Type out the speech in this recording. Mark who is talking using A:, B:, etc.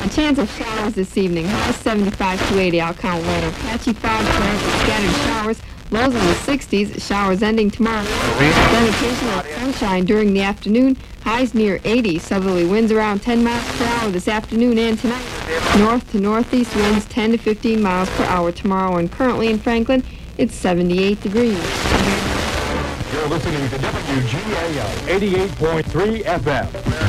A: Chance of showers this evening. High 75 to 80. I'll count later. Patchy fog, scattered showers. Lows in the 60s. Showers ending tomorrow. Then occasional sunshine during the afternoon. Highs near 80. Southerly winds around 10 miles per hour this afternoon and tonight. North to northeast winds 10 to 15 miles per hour tomorrow. And currently in Franklin, it's 78 degrees.
B: You're listening to WGAL 88.3 FM.